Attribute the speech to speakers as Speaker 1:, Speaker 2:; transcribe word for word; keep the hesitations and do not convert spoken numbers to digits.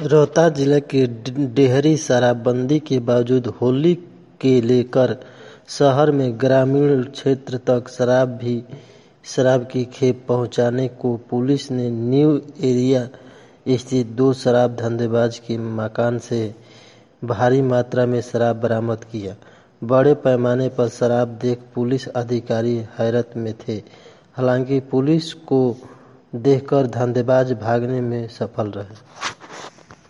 Speaker 1: रोहतास जिले के डेहरी शराबबंदी के बावजूद होली के लेकर शहर में ग्रामीण क्षेत्र तक शराब की खेप पहुंचाने को पुलिस ने न्यू एरिया स्थित दो शराब धंधेबाज के मकान से भारी मात्रा में शराब बरामद किया। बड़े पैमाने पर शराब देख पुलिस अधिकारी हैरत में थे। हालांकि पुलिस को देखकर धंधेबाज भागने में सफल रहे।